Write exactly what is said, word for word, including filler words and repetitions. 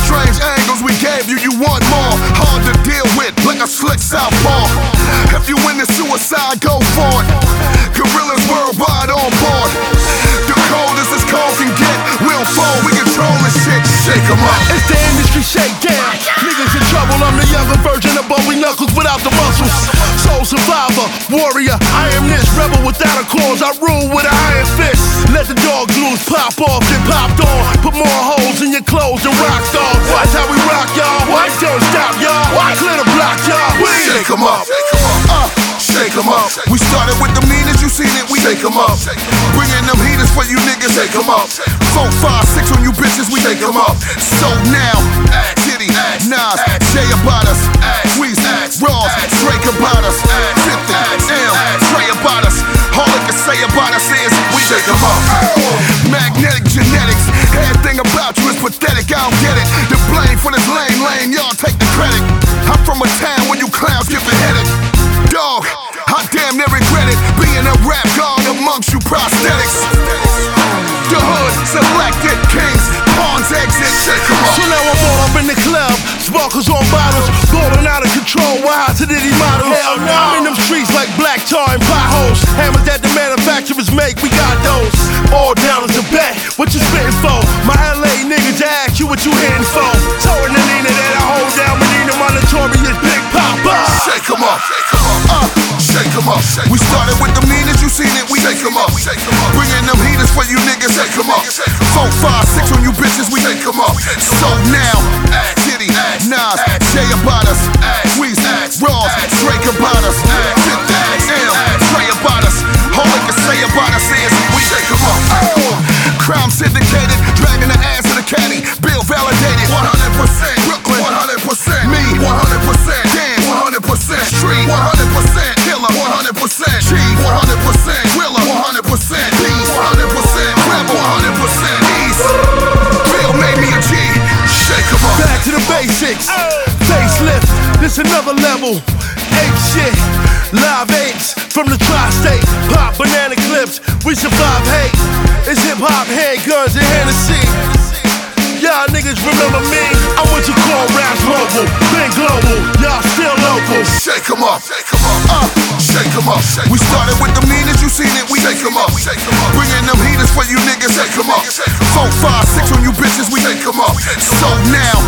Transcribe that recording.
Strange angles we gave you, you want more. Hard to deal with, like a slick southpaw. If you in the suicide, go for it. Gorillas worldwide on board. The coldest as cold can get. We'll fold, we control this shit. Shake 'em up. It's the industry shakedown. Niggas in trouble, I'm the younger version of Bowie Knuckles without the muscles. Soul survivor, warrior, I am this rebel without a cause. I rule with an iron fist. Let the dogs loose, pop off, get popped on. Put more holes in your clothes than rock stars. Watch how we rock, y'all. What? Don't stop, y'all. Clear the block, y'all. Shake 'em up. Uh, shake 'em up. We started with the meanest, you seen it, we shake 'em up. Bringing them heaters for you niggas, shake 'em up. Four, five, six on you bitches, we shake 'em up. So now, Diddy, Nas, Jay about us, Weezy, Ross, Drake about us, fifty, M, Trey about us. All they can say about us is we shake 'em up. Magnetic genetics, everything about you is pathetic, I don't get it. The blame for this lame lane, y'all take the credit. I'm from a town where you clowns get beheaded. Dog, I damn near regret it, being a rap god amongst you prosthetics. The hood, selected kings, pawns exit, shake 'em up. So now I'm all up in the club, sparkles on bottles, golden out of control, wild to Diddy models. Hell no. I'm in them streets like black tar and potholes. Hammers that the manufacturers make, we got those. All down is a bet, what you spitting for? My L A niggas ask you what you hitting for. Touring the Nina that I hold down, Medina, my notorious Big Papa. Shake 'em up, uh, shake 'em up. We started with the meanest, you seen it, we shake 'em up. Bringing them heaters for you niggas, shake 'em up. Four, five, six on you bitches, we shake 'em up. So now, Diddy, Nas, Jay about us, Weezy, Ross, Drake about us, fifty, M, Trey about us. All they can say about us is we shake 'em up. Crime syndicated, dragging the ass of the caddy. Bill validated, one hundred percent Brooklyn, one hundred percent me, one hundred percent Dan, one hundred percent Street, one hundred percent Killer, one hundred percent G, one hundred percent Willa, one hundred percent Beast, one hundred percent Rebel, one hundred percent East. Bill made me a G, shake 'em up. Back to the basics, facelift, this another level. Ape shit, live apes from the tri-state. Pop banana clips, we survive hate. It's hip-hop, handguns, and Hennessy. Y'all niggas remember me? I'm what you call raps mobile. Been global, y'all still local. Shake 'em up, uh, shake 'em up. We started with the meanest, you seen it, we shake 'em up. Bringing them heaters for you niggas, shake 'em up. Four, five, six on you bitches, we shake 'em up. So now,